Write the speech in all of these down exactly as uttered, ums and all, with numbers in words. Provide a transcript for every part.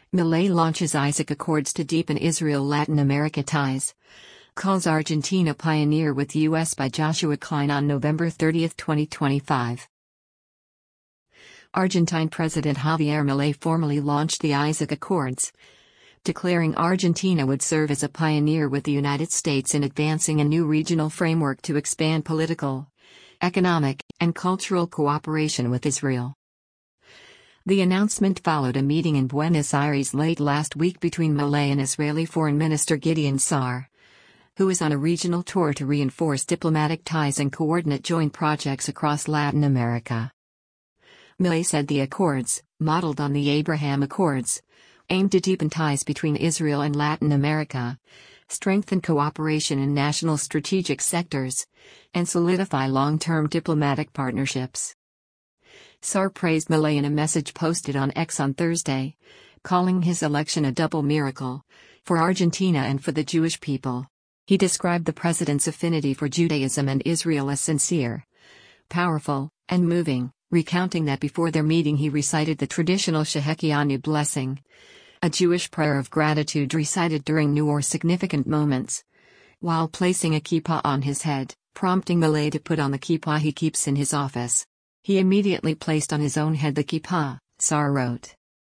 Milei launches Isaac Accords to deepen Israel-Latin America ties. Calls Argentina pioneer with U S by Joshua Klein on November thirtieth, twenty twenty-five. Argentine President Javier Milei formally launched the Isaac Accords, declaring Argentina would serve as a pioneer with the United States in advancing a new regional framework to expand political, economic, and cultural cooperation with Israel. The announcement followed a meeting in Buenos Aires late last week between Milei and Israeli Foreign Minister Gideon Sa'ar, who is on a regional tour to reinforce diplomatic ties and coordinate joint projects across Latin America. Milei said the accords, modeled on the Abraham Accords, aim to deepen ties between Israel and Latin America, strengthen cooperation in national strategic sectors, and solidify long-term diplomatic partnerships. Sa'ar praised Milei in a message posted on X on Thursday, calling his election a double miracle, for Argentina and for the Jewish people. He described the president's affinity for Judaism and Israel as sincere, powerful, and moving, recounting that before their meeting he recited the traditional Shehekianu blessing, a Jewish prayer of gratitude recited during new or significant moments, while placing a kippah on his head, prompting Milei to put on the kippah he keeps in his office. He immediately placed on his own head the kippah, Sa'ar wrote.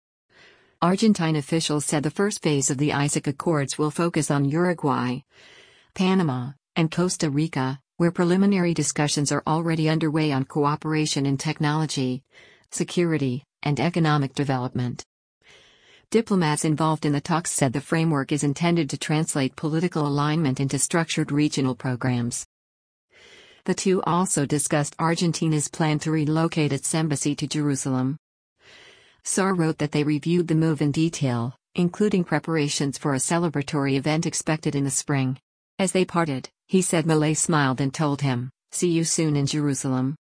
Argentine officials said the first phase of the Isaac Accords will focus on Uruguay, Panama, and Costa Rica, where preliminary discussions are already underway on cooperation in technology, security, and economic development. Diplomats involved in the talks said the framework is intended to translate political alignment into structured regional programs. The two also discussed Argentina's plan to relocate its embassy to Jerusalem. Sa'ar wrote that they reviewed the move in detail, including preparations for a celebratory event expected in the spring. As they parted, he said Milei smiled and told him, "See you soon in Jerusalem."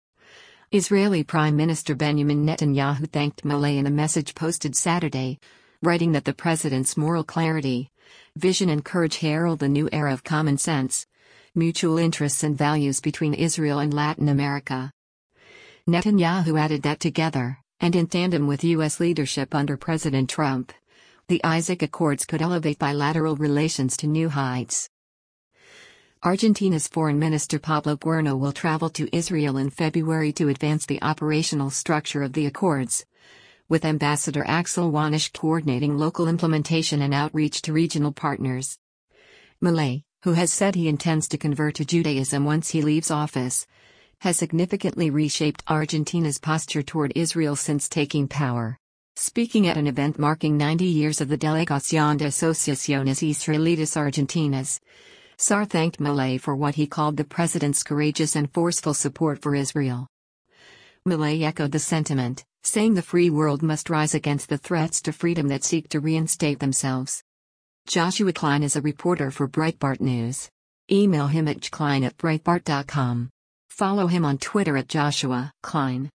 Israeli Prime Minister Benjamin Netanyahu thanked Milei in a message posted Saturday, writing that the president's moral clarity, vision and courage herald a new era of common sense, mutual interests and values between Israel and Latin America. Netanyahu added that together, and in tandem with U S leadership under President Trump, the Isaac Accords could elevate bilateral relations to new heights. Argentina's Foreign Minister Pablo Guerno will travel to Israel in February to advance the operational structure of the Accords, with Ambassador Axel Wanisch coordinating local implementation and outreach to regional partners. Milei, who has said he intends to convert to Judaism once he leaves office, has significantly reshaped Argentina's posture toward Israel since taking power. Speaking at an event marking ninety years of the Delegación de Asociaciones Israelitas Argentinas, Sa'ar thanked Milei for what he called the president's courageous and forceful support for Israel. Milei echoed the sentiment, saying the free world must rise against the threats to freedom that seek to reinstate themselves. Joshua Klein is a reporter for Breitbart News. Email him at klein at breitbart dot com. Follow him on Twitter at Joshua Klein.